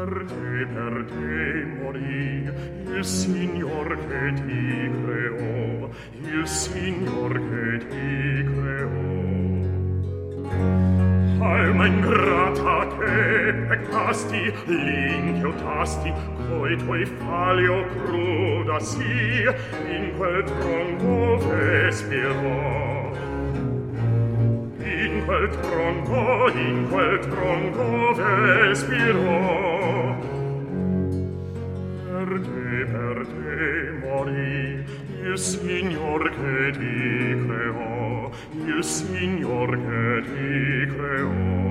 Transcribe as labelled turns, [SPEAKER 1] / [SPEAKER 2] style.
[SPEAKER 1] per te morì il Signor che ti creò, il Signor che ti creò. Alma ingrata che peccasti, l'inchiotasti, coi tuoi fali o cruda sì, in quel tronco vespirò. In quel tronco vespirò. Per te morì il Signor che ti creò, il Signor che ti creò.